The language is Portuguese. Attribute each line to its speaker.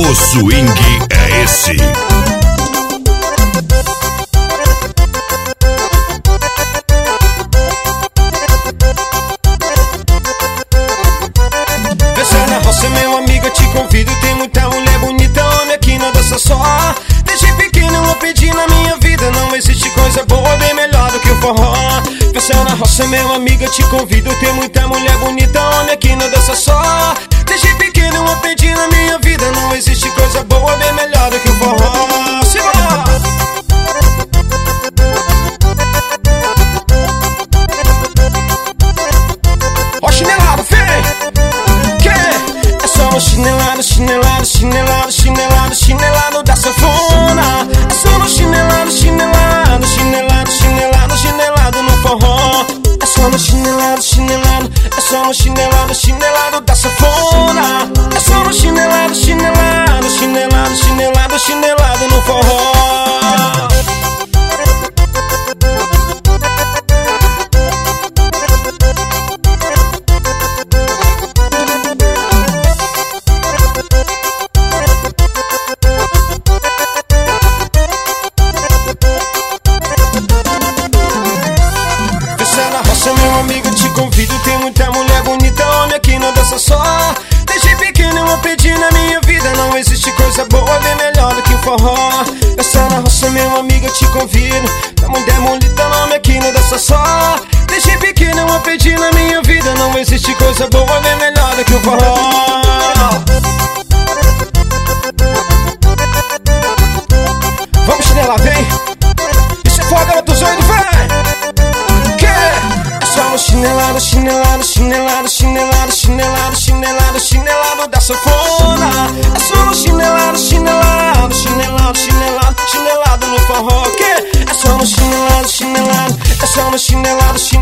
Speaker 1: O swing é esse.
Speaker 2: Dança na roça, meu amigo, eu te convido. Tem muita mulher bonita, homem aqui não dança só. Desde pequeno eu pedi na minha vida. Não existe coisa boa bem melhor do que o forró. Dança na roça, meu amigo, eu te convido. Tem muita mulher bonita, homem aqui não dança só. Desde pequeno eu pedi na minha vida. Não existe coisa boa bem melhor do que o forró. Simbora! Ó chinelado, vem! Que? É só no chinelado, chinelado, chinelado, chinelado, chinelado da sanfona. É só no chinelado, chinelado, chinelado, chinelado, chinelado no forró. É só no chinelado, chinelado, é só no chinelado, chinelado da sanfona. É só no chinelado, chinelado, chinelado, chinelado, chinelado no forró. Meu amigo, te convido. Tem muita mulher bonita, homem aqui não dança só. Desde pequeno eu pedi na minha vida. Não existe coisa boa bem melhor do que o forró. Dança na roça, meu amigo, eu te convido. Tem mulher bonita, homem aqui não dança só. Desde pequeno eu pedi na minha vida. Não existe coisa boa bem melhor do que o forró. Vamos chinelar, vem. Isso é foda, garoto zoido, vai. Chinelado, chinelado, chinelado, chinelado, chinelado, chinelado, chinelado da sanfona. É só no chinelado, chinelado, chinelado, chinelado, chinelado no forró. Que? É só no chinelado, chinelado, é só no chinelado, chinelado.